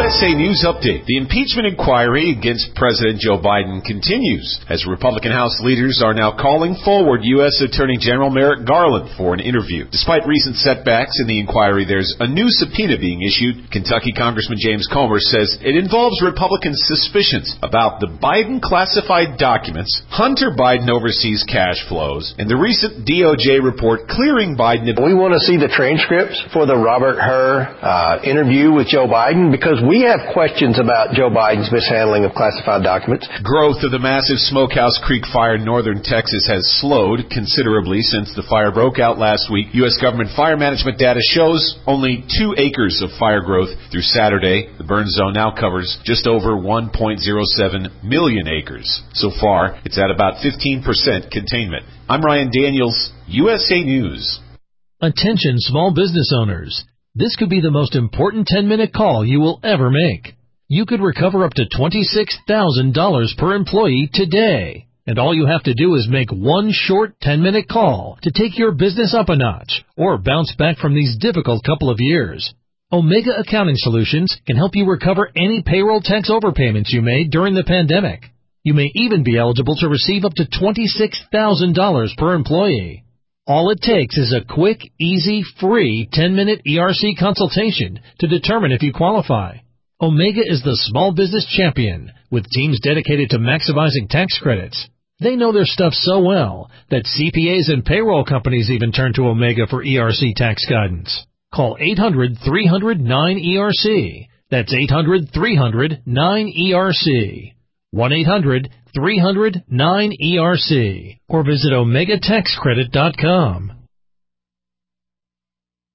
USA News Update. The impeachment inquiry against President Joe Biden continues as Republican House leaders are now calling forward U.S. Attorney General Merrick Garland for an interview. Despite recent setbacks in the inquiry, there's a new subpoena being issued. Kentucky Congressman James Comer says it involves Republican suspicions about the Biden classified documents, Hunter Biden overseas cash flows, and the recent DOJ report clearing Biden. We want to see the transcripts for the Robert Hur interview with Joe Biden, because we have questions about Joe Biden's mishandling of classified documents. Growth of the massive Smokehouse Creek fire in northern Texas has slowed considerably since the fire broke out last week. U.S. government fire management data shows only 2 acres of fire growth through Saturday. The burn zone now covers just over 1.07 million acres. So far, it's at about 15% containment. I'm Ryan Daniels, USA News. Attention small business owners. This could be the most important 10-minute call you will ever make. You could recover up to $26,000 per employee today. And all you have to do is make one short 10-minute call to take your business up a notch or bounce back from these difficult couple of years. Omega Accounting Solutions can help you recover any payroll tax overpayments you made during the pandemic. You may even be eligible to receive up to $26,000 per employee. All it takes is a quick, easy, free 10-minute ERC consultation to determine if you qualify. Omega is the small business champion with teams dedicated to maximizing tax credits. They know their stuff so well that CPAs and payroll companies even turn to Omega for ERC tax guidance. Call 800-300-9ERC. That's 800-300-9ERC. 1-800-300-9ERC. Or visit OmegaTaxCredit.com.